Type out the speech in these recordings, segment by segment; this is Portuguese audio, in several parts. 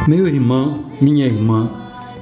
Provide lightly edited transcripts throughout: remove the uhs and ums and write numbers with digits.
Meu irmão, minha irmã,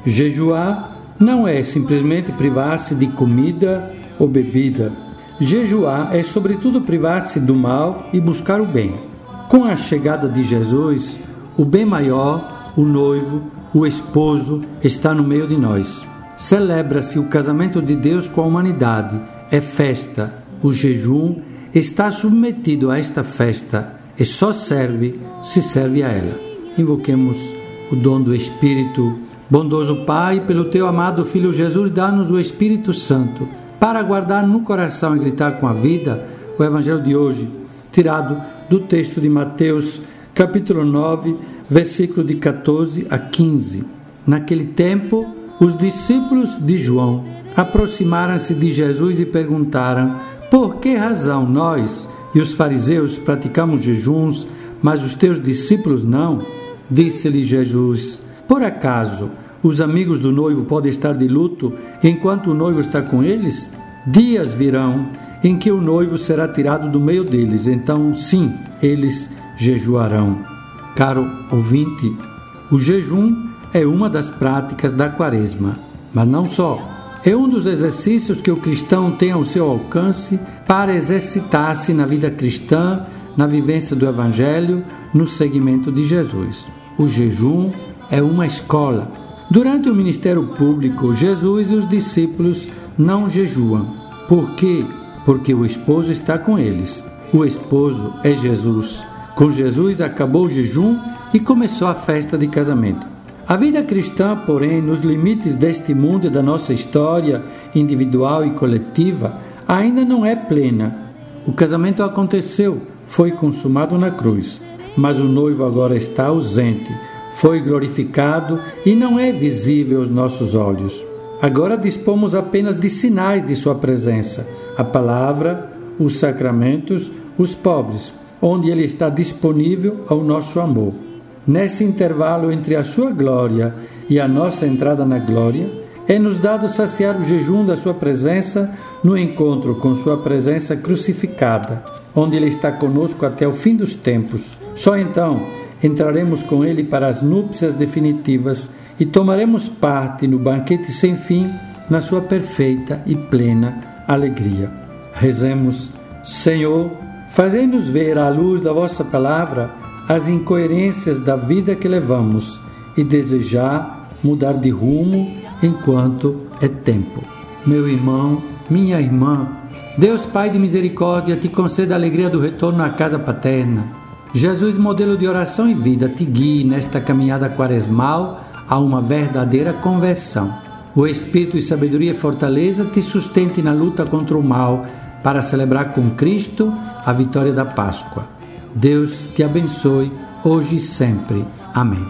jejuar não é simplesmente privar-se de comida ou bebida. Jejuar é sobretudo privar-se do mal e buscar o bem. Com a chegada de Jesus, o bem maior, o noivo, o esposo, está no meio de nós. Celebra-se o casamento de Deus com a humanidade. É festa. O jejum está submetido a esta festa e só serve se serve a ela. Invoquemos o dom do Espírito. Bondoso Pai, pelo Teu amado Filho Jesus, dá-nos o Espírito Santo para guardar no coração e gritar com a vida o Evangelho de hoje, tirado do texto de Mateus, capítulo 9, versículo de 14 a 15. Naquele tempo, os discípulos de João aproximaram-se de Jesus e perguntaram: por que razão nós e os fariseus praticamos jejuns, mas os teus discípulos não? Disse-lhe Jesus: por acaso os amigos do noivo podem estar de luto enquanto o noivo está com eles? Dias virão em que o noivo será tirado do meio deles, então sim, eles jejuarão. Caro ouvinte, o jejum é uma das práticas da Quaresma, mas não só. É um dos exercícios que o cristão tem ao seu alcance para exercitar-se na vida cristã, na vivência do Evangelho, no seguimento de Jesus. O jejum é uma escola. Durante o ministério público, Jesus e os discípulos não jejuam. Por quê? Porque o esposo está com eles. O esposo é Jesus. Com Jesus acabou o jejum e começou a festa de casamento. A vida cristã, porém, nos limites deste mundo e da nossa história individual e coletiva, ainda não é plena. O casamento aconteceu, foi consumado na cruz, mas o noivo agora está ausente, foi glorificado e não é visível aos nossos olhos. Agora dispomos apenas de sinais de sua presença, a palavra, os sacramentos, os pobres, onde ele está disponível ao nosso amor. Nesse intervalo entre a sua glória e a nossa entrada na glória, é-nos dado saciar o jejum da sua presença no encontro com sua presença crucificada, onde ele está conosco até o fim dos tempos. Só então entraremos com ele para as núpcias definitivas e tomaremos parte no banquete sem fim, na sua perfeita e plena alegria. Rezemos: Senhor, fazei-nos ver à luz da vossa palavra as incoerências da vida que levamos e desejar mudar de rumo enquanto é tempo. Meu irmão, minha irmã, Deus Pai de misericórdia te conceda a alegria do retorno à casa paterna. Jesus, modelo de oração e vida, te guie nesta caminhada quaresmal a uma verdadeira conversão. O Espírito de sabedoria e fortaleza te sustente na luta contra o mal para celebrar com Cristo a vitória da Páscoa. Deus te abençoe, hoje e sempre. Amém.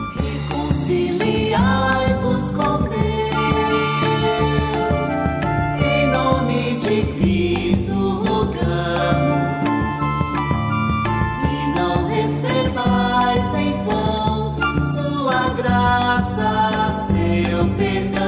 Reconciliai-vos com Deus, em nome de Cristo rogamos, e não recebais em vão sua graça, seu perdão.